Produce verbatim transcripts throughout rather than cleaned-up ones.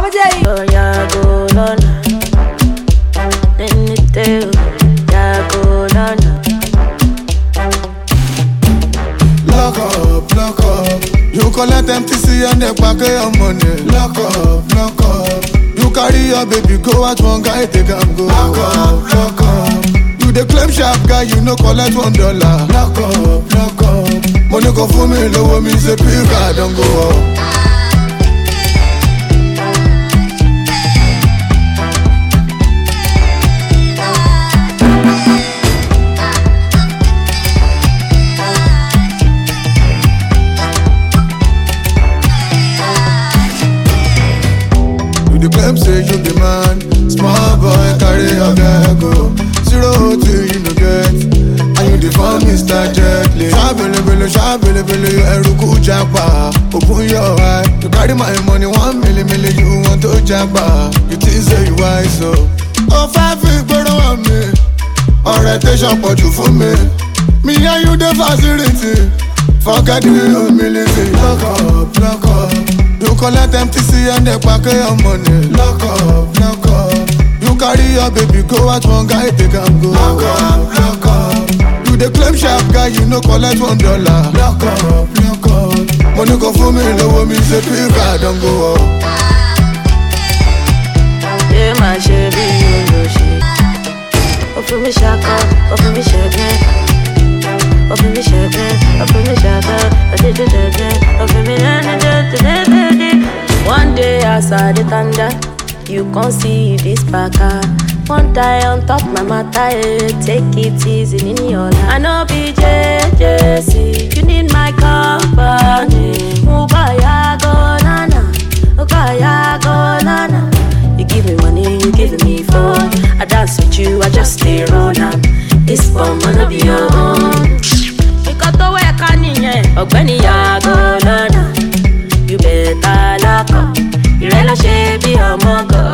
jẹ́ ìyàgò lọ́nà. Ẹni tẹ́ o, yàgò lọ́nà. Lock up, lock up. You collect M T C and they pack your money. Lock up, lock up. You carry your baby, go out one guy, take am go. Lock up, lock up. You the claim sharp guy, you no collect one dollar. Lock up, lock up. Money go for me, low me say pick, I don't go up. You claim say you be man, small boy carry your girl go. Zero till you no get, and you define Mister Jetley. Shabele bele, shabele bele, you eruku japa. Open your eye, you carry my money one million million, you want to japa. You think say you wise so? Oh five feet better on me, orientation put you for me. Me and you the facility, forget the humility. Lock up, lock up. You collect M T C and they pack your money. Lock up, lock up. You carry your baby, go out one guy, take am go. Lock up, lock up. You the claim sharp guy, you no collect one dollar. Lock up, lock up. Money go for me, low me say pick, I don't go up. Yeah, my Chevy, you know shit. Open me shaka, open me shaka. Open me shaka, open me shaka. Open me shaka. One day outside the thunder, you can't see this packer. One tie on top my matter, take it easy in your life. I know B J J C, you need my company. Mubaya go nana, Mubaya go nana. You give me money, you give me phone. I dance with you, I just stay rolling. This bomb wanna be your own. You got to work on it, Ogbeni yago nana. You better lock up. You really should be a mongo.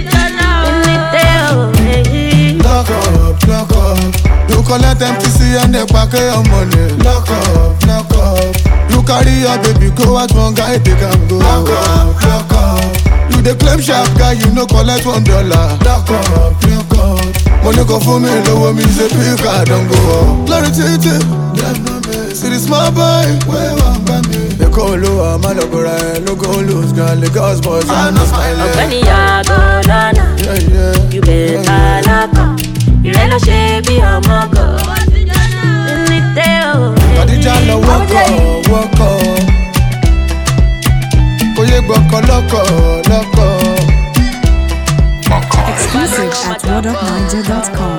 Lock up, lock up. You collect M T C and they pack your money. Lock up, lock up. You carry your baby, go out one guy, take am go. Lock up, lock up. You the claim sharp guy, you no collect one dollar. Lock up, lock up. Money go for me, low me say pick, I don't go up. Glory to you, them no me. See the small boy, where one bandy. They call low, I'm a logora, no go lose, girl, the girls boys, I'm not smiling. When you go nana, yeah, yeah. You better lock up. You really should be a mongo. Adijala woko, woko. Oye gboko loko, loko. Exclusive at word up niger dot com.